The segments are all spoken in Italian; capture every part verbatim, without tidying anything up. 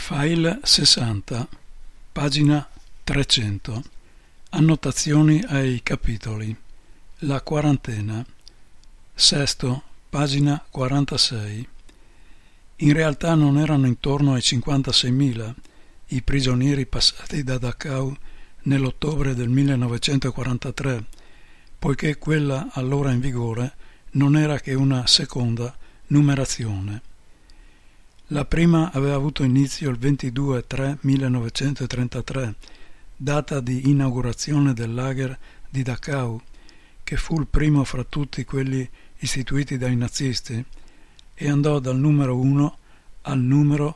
File sessanta, pagina trecento. Annotazioni ai capitoli. La quarantena. Sesto, pagina quarantasei. In realtà non erano intorno ai cinquantaseimila i prigionieri passati da Dachau nell'ottobre del millenovecentoquarantatré, poiché quella allora in vigore non era che una seconda numerazione. La prima aveva avuto inizio il ventidue marzo millenovecentotrentatré, data di inaugurazione del lager di Dachau, che fu il primo fra tutti quelli istituiti dai nazisti, e andò dal numero uno al numero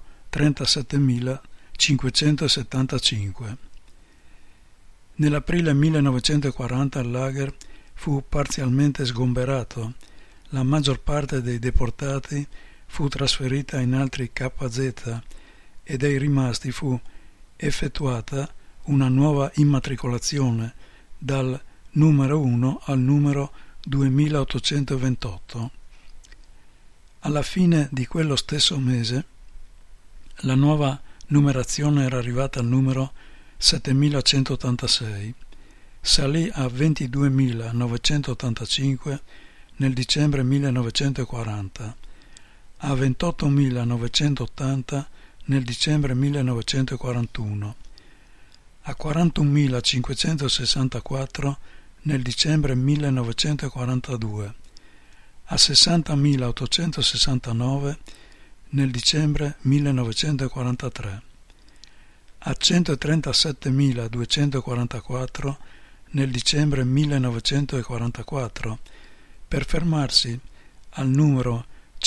trentasettemilacinquecentosettantacinque. Nell'aprile millenovecentoquaranta il lager fu parzialmente sgomberato, la maggior parte dei deportati fu trasferita in altri K Z e dei rimasti fu effettuata una nuova immatricolazione dal numero uno al numero duemilaottocentoventotto. Alla fine di quello stesso mese la nuova numerazione era arrivata al numero settemilacentottantasei, salì a ventiduemilanovecentottantacinque nel dicembre millenovecentoquaranta, a ventottomilanovecentoottanta nel dicembre millenovecentoquarantuno, a quarantunomilacinquecentosessantaquattro nel dicembre millenovecentoquarantadue, a sessantamilaottocentosessantanove nel dicembre millenovecentoquarantatré, a centotrentasettemiladuecentoquarantaquattro nel dicembre millenovecentoquarantaquattro, per fermarsi al numero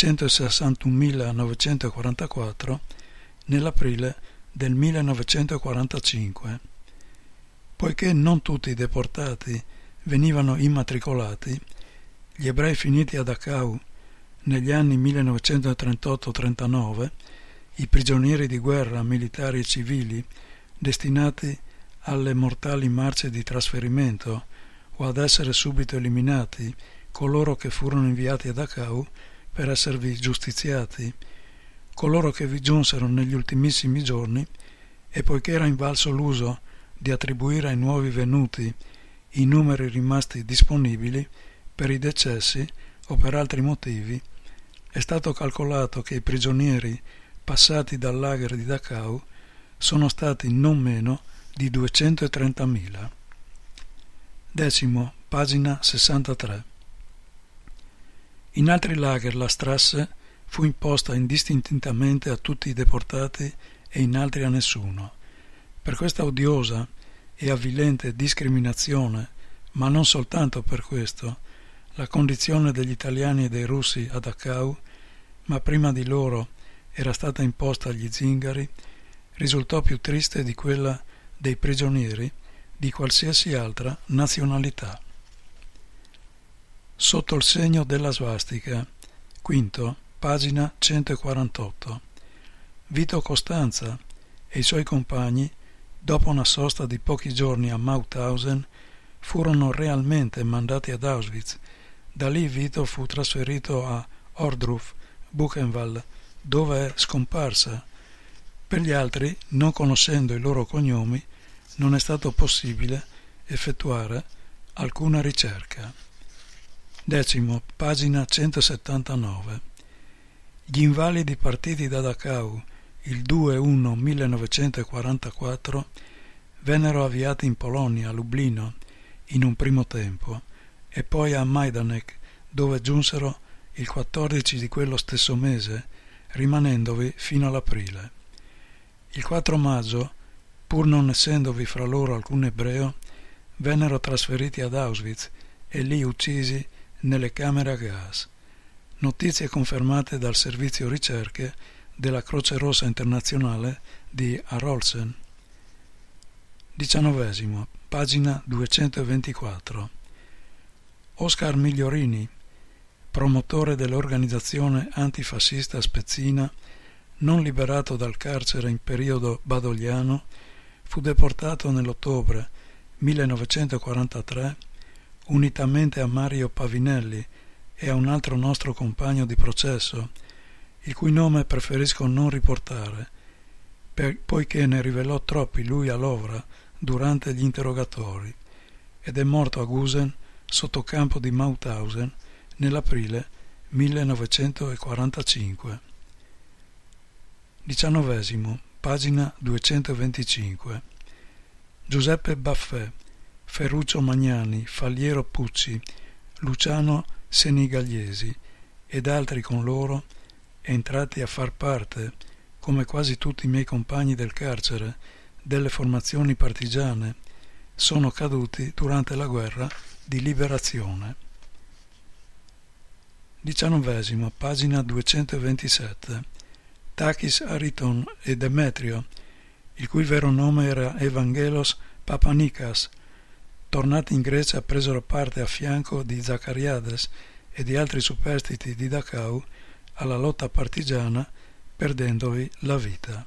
centosessantunomilanovecentoquarantaquattro nell'aprile del millenovecentoquarantacinque. Poiché non tutti i deportati venivano immatricolati, gli ebrei finiti a Dachau negli anni millenovecentotrentotto trentanove, i prigionieri di guerra, militari e civili, destinati alle mortali marce di trasferimento o ad essere subito eliminati, coloro che furono inviati a Dachau per esservi giustiziati, coloro che vi giunsero negli ultimissimi giorni, e poiché era invalso l'uso di attribuire ai nuovi venuti i numeri rimasti disponibili per i decessi o per altri motivi, è stato calcolato che i prigionieri passati dal lager di Dachau sono stati non meno di duecentotrentamila. Decimo, pagina sessantatré. In altri lager la Strasse fu imposta indistintamente a tutti i deportati e in altri a nessuno. Per questa odiosa e avvilente discriminazione, ma non soltanto per questo, la condizione degli italiani e dei russi a Dachau, ma prima di loro era stata imposta agli zingari, risultò più triste di quella dei prigionieri di qualsiasi altra nazionalità. Sotto il segno della svastica, quinto, pagina centoquarantotto. Vito Costanza e i suoi compagni, dopo una sosta di pochi giorni a Mauthausen, furono realmente mandati ad Auschwitz. Da lì Vito fu trasferito a Ohrdruf, Buchenwald, dove è scomparsa. Per gli altri, non conoscendo i loro cognomi, non è stato possibile effettuare alcuna ricerca. Decimo, pagina centosettantanove. Gli invalidi partiti da Dachau il due uno millenovecentoquarantaquattro vennero avviati in Polonia, a Lublino, in un primo tempo, e poi a Majdanek, dove giunsero il quattordici di quello stesso mese, rimanendovi fino all'aprile. Il quattro maggio, pur non essendovi fra loro alcun ebreo, vennero trasferiti ad Auschwitz e lì uccisi nelle camere a gas. Notizie confermate dal servizio ricerche della Croce Rossa Internazionale di Arolsen. Diciannovesimo, pagina duecentoventiquattro. Oscar Migliorini, promotore dell'organizzazione antifascista spezzina, non liberato dal carcere in periodo badogliano, fu deportato nell'ottobre millenovecentoquarantatré unitamente a Mario Pavinelli e a un altro nostro compagno di processo, il cui nome preferisco non riportare, per, poiché ne rivelò troppi lui all'ovra durante gli interrogatori, ed è morto a Gusen sotto campo di Mauthausen nell'aprile millenovecentoquarantacinque. Diciannovesimo, pagina duecentoventicinque. Giuseppe Baffè, Ferruccio Magnani, Faliero Pucci, Luciano Senigalliesi ed altri con loro, entrati a far parte, come quasi tutti i miei compagni del carcere, delle formazioni partigiane, sono caduti durante la guerra di liberazione. Diciannovesimo, pagina duecentoventisette. Takis Ariton e Demetrio, il cui vero nome era Evangelos Papanikas, tornati in Grecia presero parte a fianco di Zacariades e di altri superstiti di Dachau alla lotta partigiana, perdendovi la vita.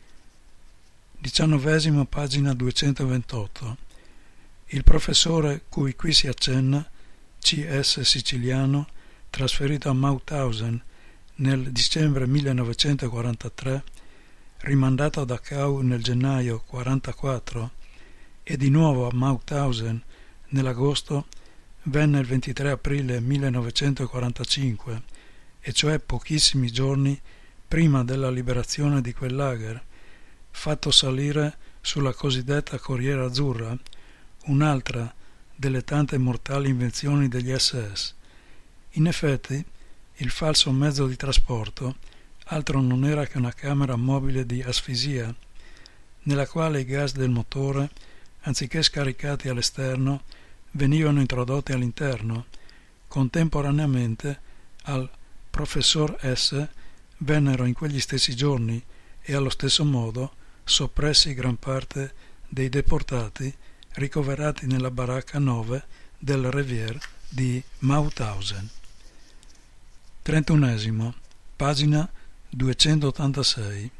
Diciannovesimo, pagina duecentoventotto. Il professore cui qui si accenna, C S siciliano, trasferito a Mauthausen nel dicembre millenovecentoquarantatré, rimandato a Dachau nel gennaio quarantaquattro e di nuovo a Mauthausen nell'agosto, venne il ventitré aprile millenovecentoquarantacinque, e cioè pochissimi giorni prima della liberazione di quel lager, fatto salire sulla cosiddetta Corriera Azzurra, un'altra delle tante mortali invenzioni degli S S. In effetti, il falso mezzo di trasporto altro non era che una camera mobile di asfisia, nella quale i gas del motore, anziché scaricati all'esterno, venivano introdotti all'interno. Contemporaneamente al professor S vennero in quegli stessi giorni e allo stesso modo soppressi gran parte dei deportati ricoverati nella baracca nove del Revier di Mauthausen. trentunesimo, pagina duecentottantasei.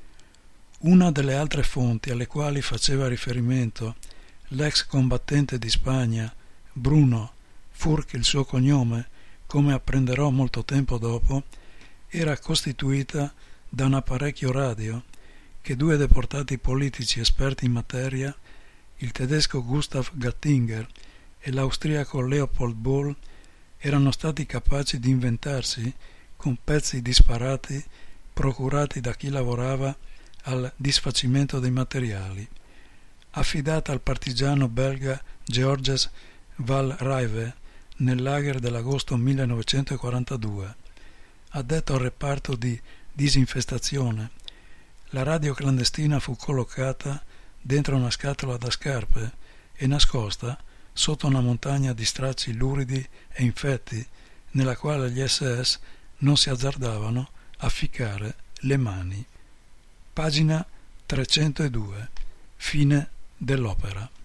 Una delle altre fonti alle quali faceva riferimento l'ex combattente di Spagna, Bruno, Furch il suo cognome, come apprenderò molto tempo dopo, era costituita da un apparecchio radio che due deportati politici esperti in materia, il tedesco Gustav Gattinger e l'austriaco Leopold Bull, erano stati capaci di inventarsi con pezzi disparati procurati da chi lavorava al disfacimento dei materiali, affidata al partigiano belga Georges Valraive nel lager dell'agosto millenovecentoquarantadue. Addetto al reparto di disinfestazione, la radio clandestina fu collocata dentro una scatola da scarpe e nascosta sotto una montagna di stracci luridi e infetti nella quale gli S S non si azzardavano a ficcare le mani. Pagina trecentodue. Fine dell'opera.